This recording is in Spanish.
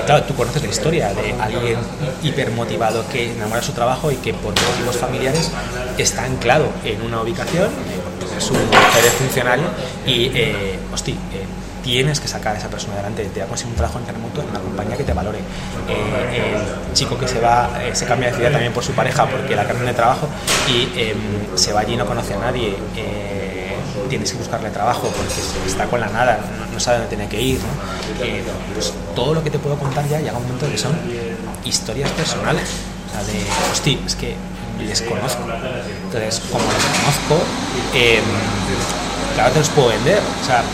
claro, tú conoces la historia de alguien hipermotivado que enamora su trabajo y que por motivos familiares está anclado en una ubicación, es un mujer funcionario y, tienes que sacar a esa persona adelante, te va a conseguir un trabajo en carne mutua en una compañía que te valore. El chico que se va, se cambia de ciudad también por su pareja porque la cambian de trabajo y se va allí y no conoce a nadie. Tienes que buscarle trabajo porque está con la nada, no sabe dónde tiene que ir, ¿no? Pues todo lo que te puedo contar ya llega un momento que son historias personales, o sea, es que les conozco, entonces como los conozco, claro, te los puedo vender, o sea,